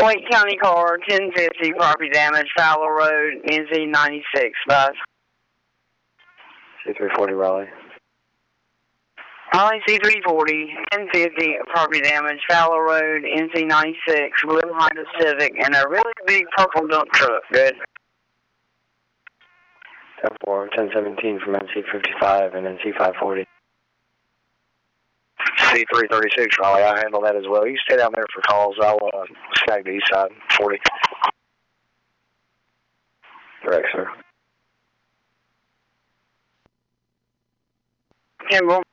Wake County car, 1050, property damage, Fowler Road, NZ 96, bye. C340 Raleigh. Raleigh C340, 1050, property damage, Fowler Road, NZ 96, blue Honda Civic, and a really big purple dump truck. Good. 10-4, 1017 from NC55 and NC540. C336 Raleigh, I handle that as well. You stay down there for calls. I'll snag the east side, 40. Correct, sir. Kimball.